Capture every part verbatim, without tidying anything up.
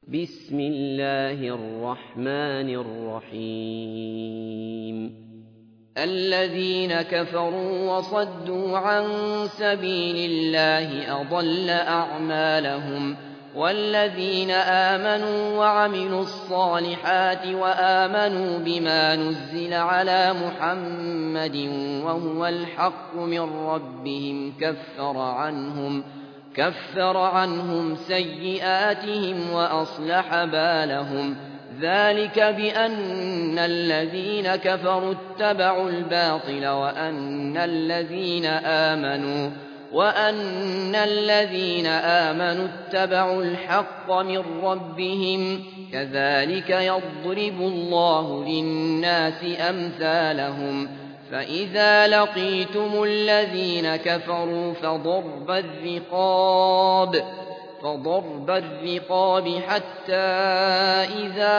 بسم الله الرحمن الرحيم الذين كفروا وصدوا عن سبيل الله أضل أعمالهم والذين آمنوا وعملوا الصالحات وآمنوا بما نزل على محمد وهو الحق من ربهم كفر عنهم كفر عنهم سيئاتهم وأصلح بالهم ذلك بأن الذين كفروا اتبعوا الباطل وأن الذين آمنوا وأن الذين آمنوا اتبعوا الحق من ربهم كذلك يضرب الله للناس أمثالهم فإذا لقيتم الذين كفروا فضرب الرقاب فضرب الرقاب حتى إذا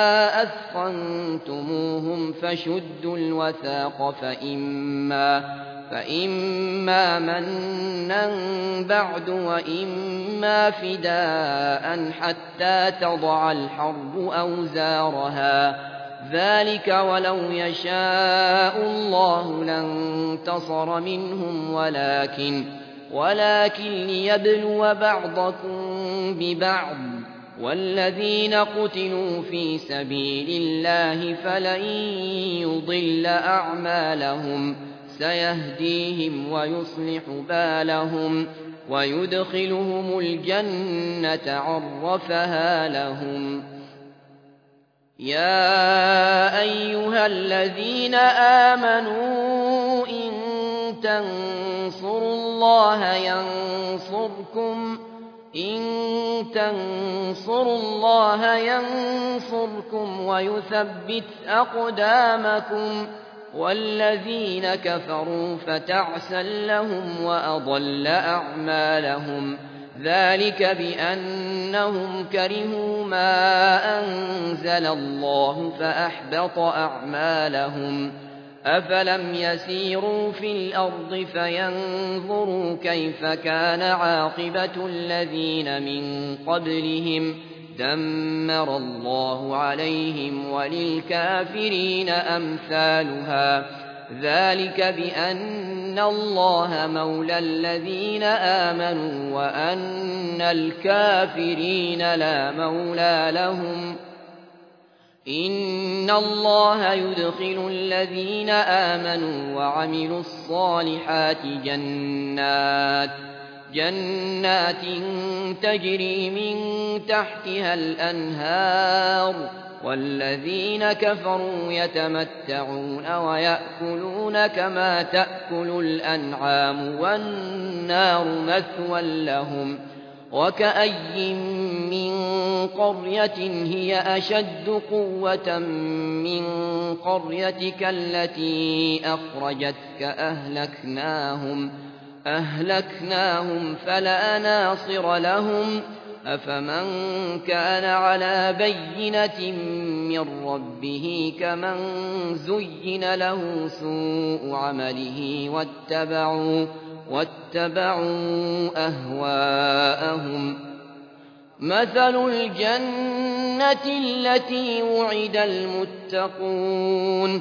أثخنتموهم فشدوا الوثاق فإما فإما منا بعد وإما فداء حتى تضع الحرب أوزارها ذلك ولو يشاء الله لانتصر منهم ولكن ولكن ليبلو بعضكم ببعض والذين قتلوا في سبيل الله فلن يضل أعمالهم سيهديهم ويصلح بالهم ويدخلهم الجنة عرفها لهم يا أيها الذين آمنوا إن تنصروا الله ينصركم إن تنصروا الله ينصركم ويثبت أقدامكم والذين كفروا فتعسا لهم وأضل أعمالهم ذلك بأنهم كرهوا ما أنزل الله فأحبط أعمالهم أفلم يسيروا في الأرض فينظروا كيف كان عاقبة الذين من قبلهم دمر الله عليهم وللكافرين أمثالها ذلك بأن الله مولى الذين آمنوا وأن الكافرين لا مولى لهم إن الله يدخل الذين آمنوا وعملوا الصالحات جنات جنات تجري من تحتها الأنهار والذين كفروا يتمتعون ويأكلون كما تأكل الأنعام والنار مثوى لهم وكأي من قرية هي أشد قوة من قريتك التي أخرجتك أهلكناهم أهلكناهم فلا ناصر لهم أفمن كان على بينة من ربه كمن زين له سوء عمله واتبعوا, واتبعوا أهواءهم مثل الجنة التي وعد المتقون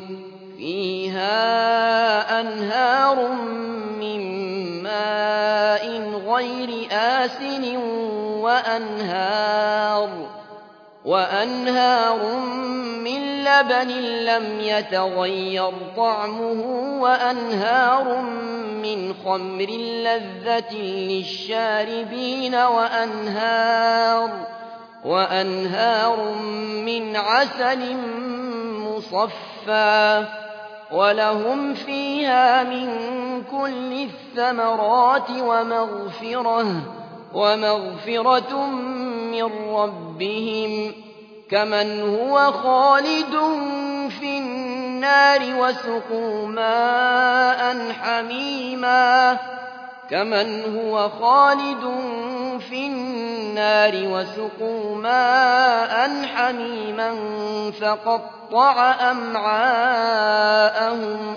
فيها أنهار من ماء غير آسن وأنهار, وأنهار من لبن لم يتغير طعمه وأنهار من خمر لذة للشاربين وأنهار, وأنهار من عسل مصفى ولهم فيها من كل الثمرات ومغفرة, ومغفرة من ربهم كمن هو خالد في النار وسقوا ماء حميما كمن هو خالد في النار وسقوا ماء حميما فقطع أمعاءهم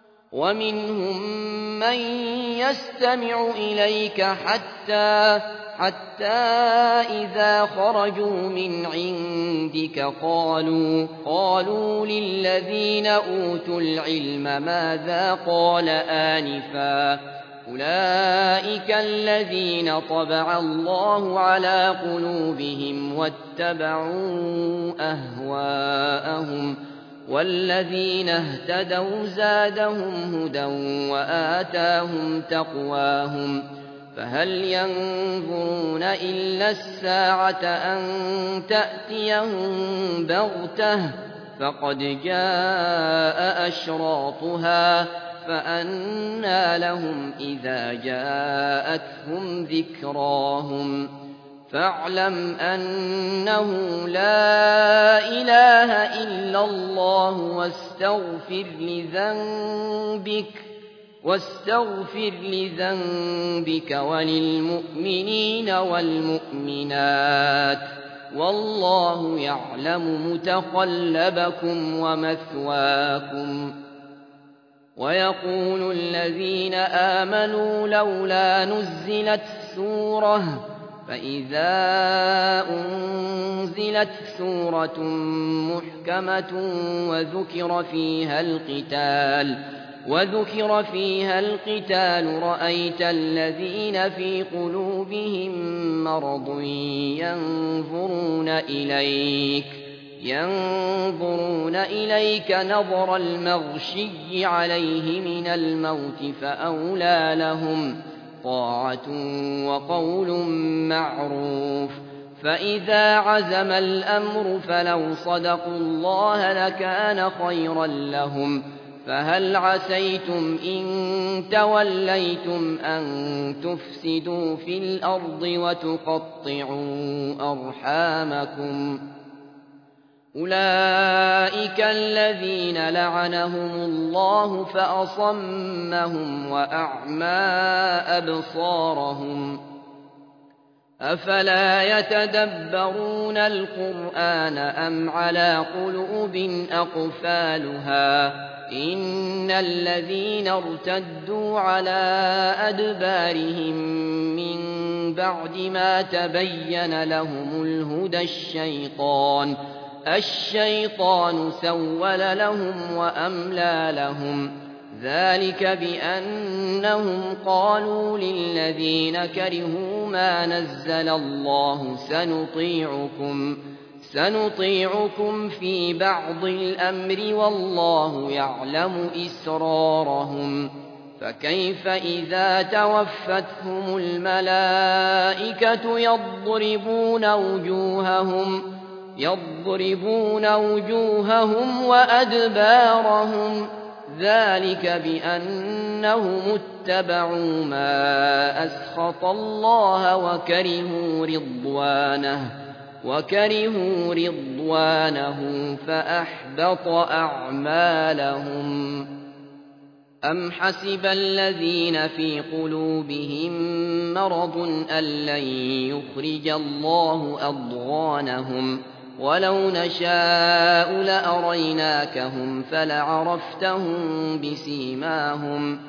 ومنهم من يستمع إليك حتى حتى إذا خرجوا من عندك قالوا, قالوا للذين أوتوا العلم ماذا قال آنفا أولئك الذين طبع الله على قلوبهم واتبعوا أهواءهم والذين اهتدوا زادهم هدى وآتاهم تقواهم فهل ينظرون إلا الساعة أن تأتيهم بغتة فقد جاء أشراطها فأنى لهم إذا جاءتهم ذكراهم فاعلم أنه لا إله إلا الله واستغفر لذنبك واستغفر لذنبك وللمؤمنين والمؤمنات والله يعلم متقلبكم ومثواكم ويقول الذين آمنوا لولا نزلت سورة فإذا أنزلت سورة محكمة وذكر فيها القتال وذكر فيها القتال رأيت الذين في قلوبهم مرض ينظرون إليك ينظرون إليك نظر المغشي عليه من الموت فأولى لهم طاعة وقول معروف فإذا عزم الأمر فلو صدقوا الله لكان خيرا لهم فهل عسيتم إن توليتم أن تفسدوا في الأرض وتقطعوا أرحامكم أولئك الذين لعنهم الله فأصمهم وأعمى أبصارهم أفلا يتدبرون القرآن أم على قلوب أقفالها إن الذين ارتدوا على أدبارهم من بعد ما تبين لهم الهدى الشيطان الشيطان سول لهم وأملى لهم ذلك بأنهم قالوا للذين كرهوا ما نزل الله سنطيعكم سنطيعكم في بعض الأمر والله يعلم إسرارهم فكيف إذا توفتهم الملائكة يضربون وجوههم يضربون وجوههم وأدبارهم ذلك بأنهم اتبعوا ما أسخط الله وكرهوا رضوانه وكرهوا رضوانه فأحبط أعمالهم أم حسب الذين في قلوبهم مرض أن لن يخرج الله أضغانهم ولو نشاء لأريناكهم فلعرفتهم بسيماهم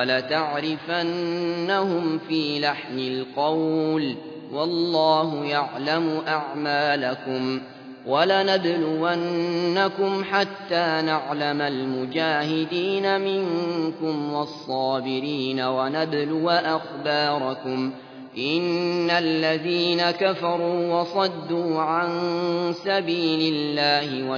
ولتعرفنهم في لحن القول والله يعلم أعمالكم ولنبلونكم حتى نعلم المجاهدين منكم والصابرين ونبلو أخباركم إن الذين كفروا وصدوا عن سبيل الله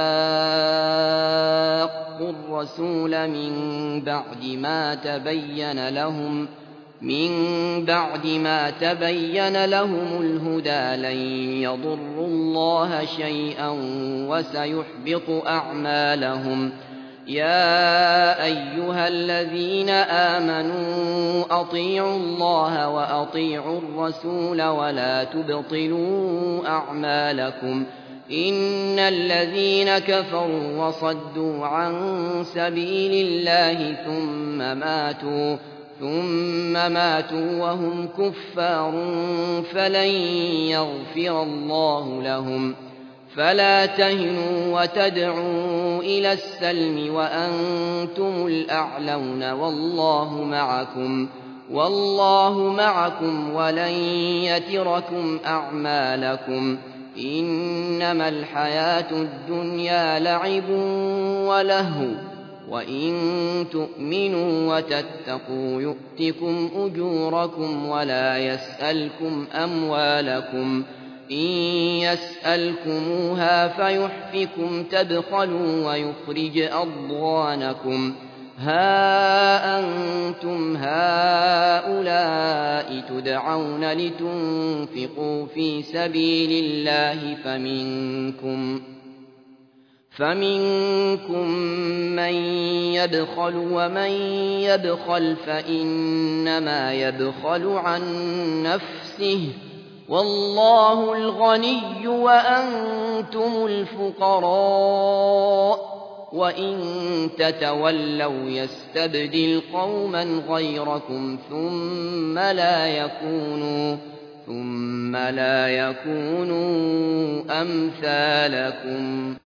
وشاقوا الرسول من بعد ما تبين لهم من بعد ما تبين لهم الهدى لن يضروا الله شيئا وسيحبط أعمالهم يا أيها الذين آمنوا أطيعوا الله وأطيعوا الرسول ولا تبطلوا أعمالكم إن الذين كفروا وصدوا عن سبيل الله ثم ماتوا ثم ماتوا وهم كفار فلن يغفر الله لهم فلا تهنوا وتدعوا إلى السلم وأنتم الأعلون والله معكم والله معكم ولن يتركم أعمالكم إنما الحياة الدنيا لعب ولهو وإن تؤمنوا وتتقوا يؤتكم أجوركم ولا يسألكم أموالكم إن يسألكموها فيحفكم تبخلوا ويخرج أضغانكم ها أنتم هؤلاء تدعون لتنفقوا في سبيل الله فمنكم فمنكم من يبخل ومن يبخل فإنما يبخل عن نفسه والله الغني وأنتم الفقراء وإن تتولوا يستبدل قوما غيركم ثم لا يكونوا ثم لا يكونوا أمثالكم